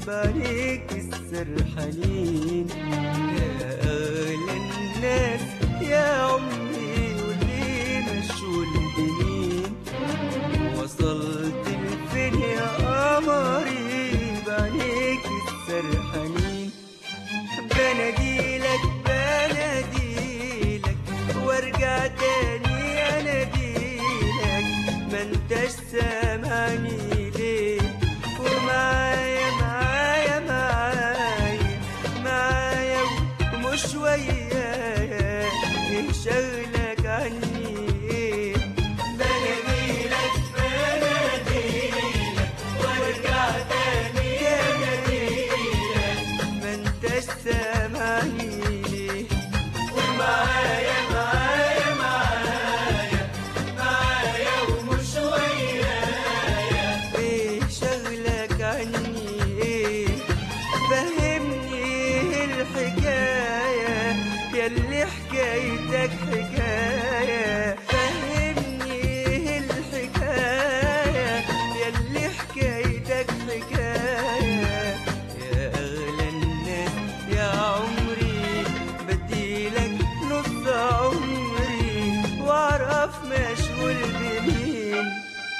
بعينيك السرحانين. يا أغلى الناس يا عمري واللي مشوا البنين، وصلت لفين يا قمري بعينيك السرحانين. بناديلك بناديلك وارجع تاني اناديلك، ما انتش سامعني ليه؟ ومعايا معايا معايا معايا ومش ويايا، ايه شغلك عني ايه؟ بناديلك بناديلك وارجع تاني اناديلك، ما انتش سامعني ليه؟ ومعايا معايا معايا معايا ومش ويايا، ايه شغلك عني ايه؟ فهمني ايه الحكاية ياللي حكايتك حكاية، فهمني ايه الحكاية ياللي حكايتك حكاية. يا أغلى الناس يا عمري بديلك نص عمري واعرف مشغول بمين.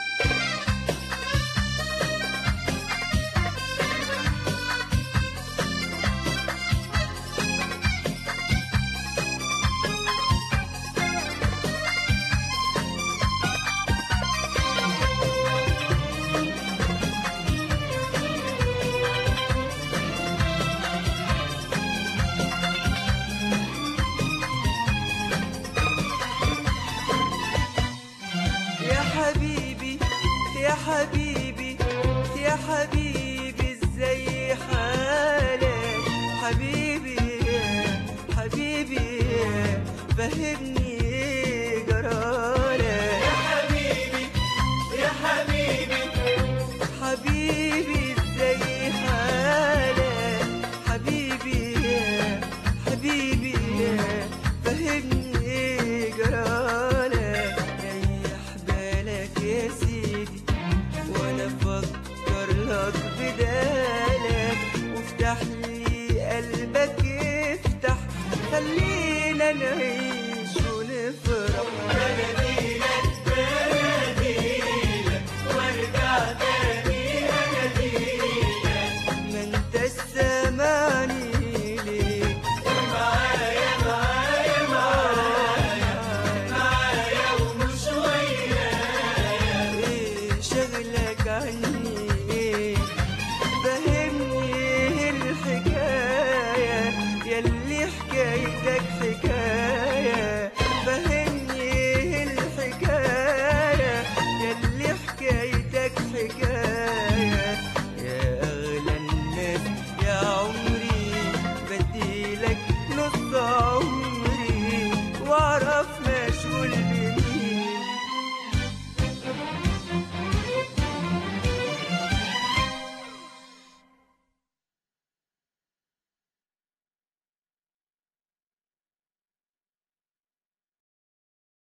يا حبيبي يا حبيبي يا حبيبي ازاي حالك؟ حبيبي حبيبي فهمني ايه جرالك؟ يا حبيبي يا حبيبي حبيبي ازاي حالك؟ حبيبي حبيبي فهمني ايه جرالك؟ ريح بالك يا سيدي وانا افكر لك بدالك، وافتح لي قلبك افتح خلينا نعيش ونفرح. بناديلك بناديلك وارجع تاني اناديلك، ما انتش سامعني ليه؟ معايا معايا معايا معايا ومش ويايا، ايه شغلك عني ايه؟ فهمني ايه الحكاية ياللي حكايتك حكاية.